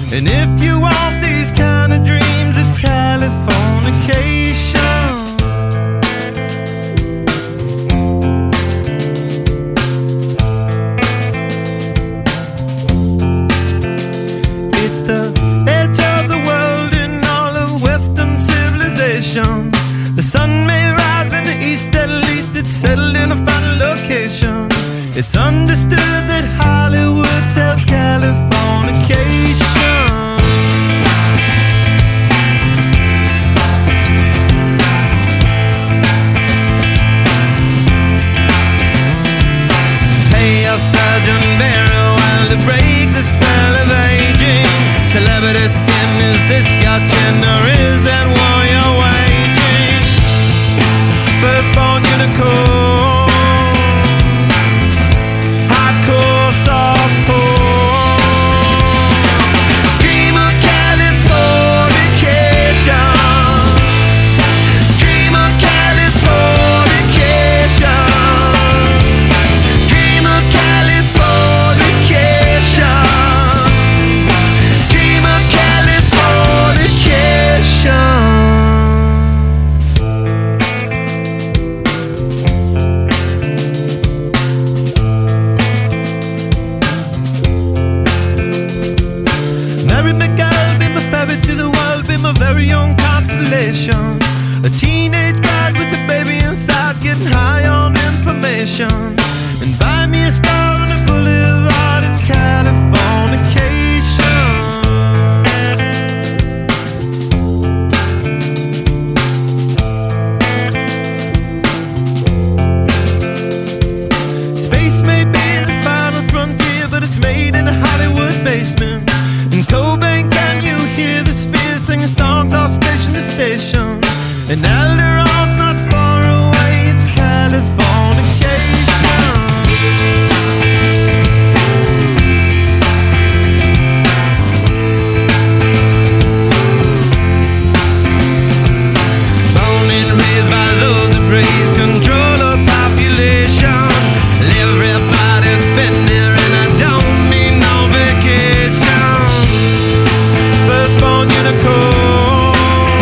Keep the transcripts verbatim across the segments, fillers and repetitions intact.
And if you want these kind of dreams, it's Californication. It's the edge of the world in all of Western civilization. The sun may rise in the east, at least it's settled in a final location. It's understood that Hollywood sells Californication. Pay your surgeon very well to break the spell of aging. Celebrity skin, is this your chin or is that war you're waging? Firstborn unicorn, hardcore softcore. Dream of Californication. Dream of Californication. Dream of Californication. Dream of Californication. Mary McGill, be my ferry to the world, be my very own constellation. A teenage bride with a baby inside, getting high on information. And buy me a star on a boulevard, it's Californication. Space may be the final frontier, but it's made in a Hollywood basement. In Cobain, can you hear the spheres singing songs off station to station? And Alderon's not far away, it's Californication. Born and raised by those that praise control of population. Everybody's been there and I don't mean no vacation. Firstborn unicorn,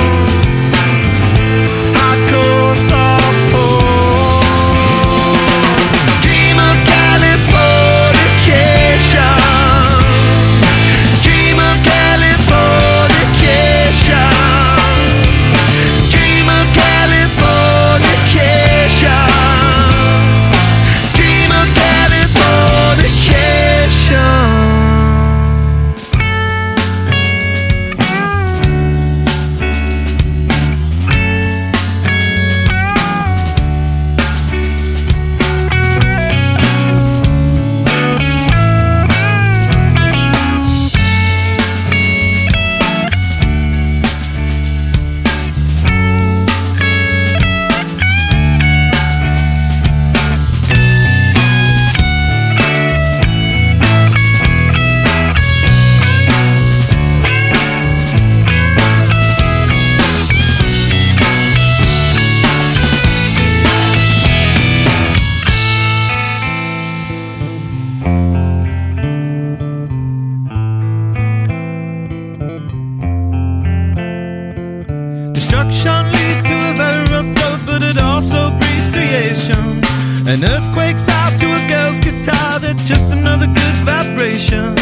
hardcore softcore. Dream of Californication. Dream of Californication. Dream of Californication. Dream of Californication. Destruction leads to a very rough road, but it also breeds creation. An earthquake's out to a girl's guitar, that's just another good vibration.